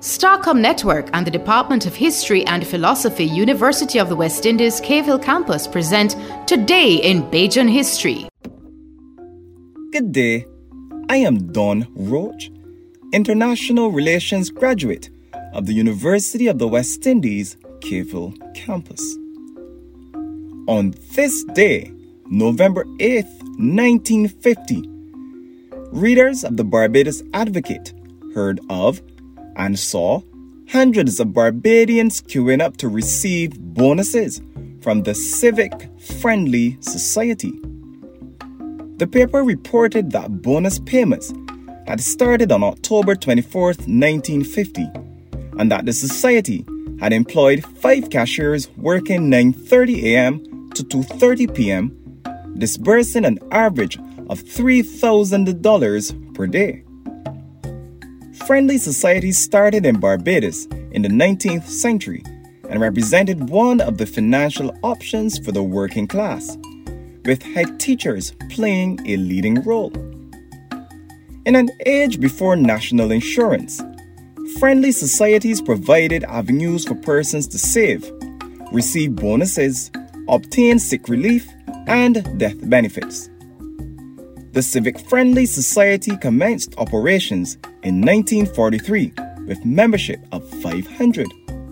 Starcom Network and the Department of History and Philosophy, University of the West Indies, Cave Hill Campus present Today in Bajan History. Good day. I am Don Roach, International Relations graduate of the University of the West Indies, Cave Hill Campus. On this day, November 8th, 1950, readers of the Barbados Advocate heard of and saw hundreds of Barbadians queuing up to receive bonuses from the Civic Friendly Society. The paper reported that bonus payments had started on October 24, 1950, and that the society had employed 5 cashiers working 9:30 a.m. to 2:30 p.m., disbursing an average of $3,000 per day. Friendly societies started in Barbados in the 19th century and represented one of the financial options for the working class, with head teachers playing a leading role. In an age before national insurance, friendly societies provided avenues for persons to save, receive bonuses, obtain sick relief, and death benefits. The Civic Friendly Society commenced operations in 1943 with membership of 500.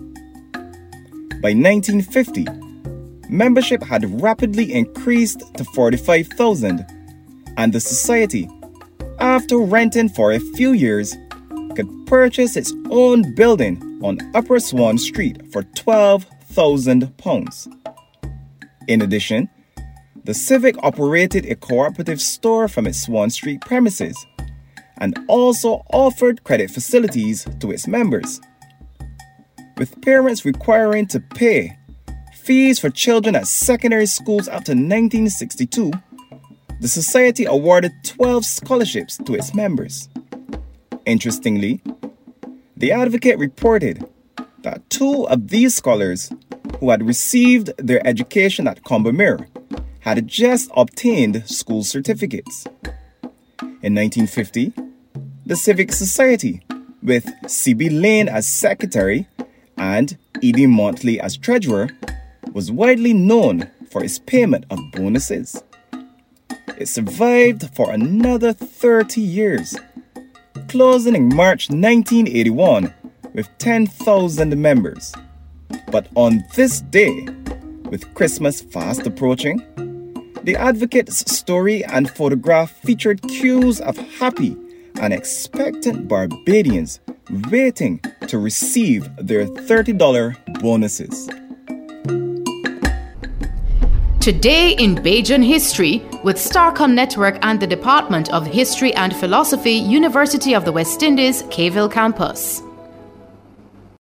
By 1950, membership had rapidly increased to 45,000, and the society, after renting for a few years, could purchase its own building on Upper Swan Street for £12,000. In addition, the Civic operated a cooperative store from its Swan Street premises and also offered credit facilities to its members. With parents requiring to pay fees for children at secondary schools up to 1962, the society awarded 12 scholarships to its members. Interestingly, the Advocate reported that 2 of these scholars who had received their education at Combermere had just obtained school certificates. In 1950, the Civic Society, with C.B. Lane as secretary and E.D. Montley as treasurer, was widely known for its payment of bonuses. It survived for another 30 years, closing in March 1981 with 10,000 members. But on this day, with Christmas fast approaching, the Advocate's story and photograph featured queues of happy and expectant Barbadians waiting to receive their $30 bonuses. Today in Bajan History with Starcom Network and the Department of History and Philosophy, University of the West Indies, Cave Hill Campus.